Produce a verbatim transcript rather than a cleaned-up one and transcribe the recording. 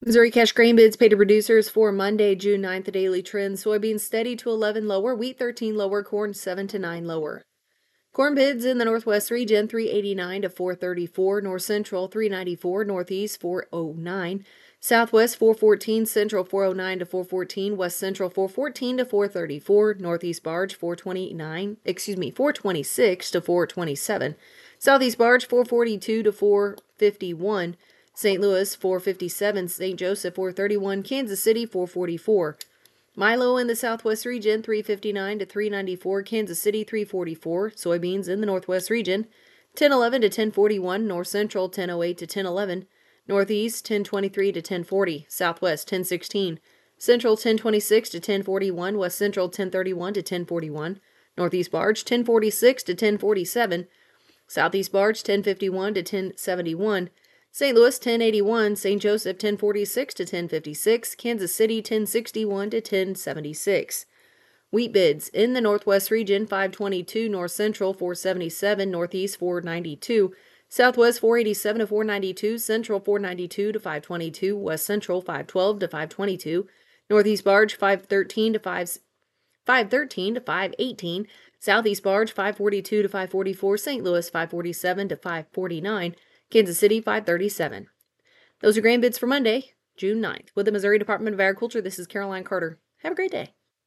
Missouri cash grain bids paid to producers for Monday, June ninth. The daily trend: soybeans steady to eleven lower, wheat thirteen lower, corn seven to nine lower. Corn bids in the Northwest region: three eighty-nine to four thirty-four, North Central three ninety-four, Northeast four oh nine, Southwest four fourteen, Central four oh nine to four fourteen, West Central four fourteen to four thirty-four, Northeast barge four twenty-nine, excuse me, four twenty-six to four twenty-seven, Southeast barge four forty-two to four fifty-one, Saint Louis four fifty-seven, Saint Joseph four thirty-one, Kansas City four forty-four. Milo in the Southwest region three fifty-nine to three ninety-four, Kansas City three forty-four. Soybeans in the Northwest region ten eleven to ten forty-one, North Central ten oh eight to ten eleven, Northeast ten twenty-three to ten forty, Southwest ten sixteen, Central ten twenty-six to ten forty-one, West Central ten thirty-one to ten forty-one, Northeast barge ten forty-six to ten forty-seven, Southeast barge ten fifty-one to ten seventy-one, Saint Louis ten eighty-one, Saint Joseph ten forty-six to ten fifty-six, Kansas City ten sixty-one to ten seventy-six. Wheat bids in the Northwest region: five twenty-two, North Central four seventy-seven, Northeast four ninety-two, Southwest four eighty-seven to four ninety-two, Central four ninety-two to five twenty-two, West Central five twelve to five twenty-two, Northeast barge five thirteen to five thirteen to five eighteen, Southeast barge five forty-two to five forty-four, Saint Louis five forty-seven to five forty-nine, Kansas City five thirty-seven. Those are grain bids for Monday, June ninth. With the Missouri Department of Agriculture, this is Caroline Carter. Have a great day.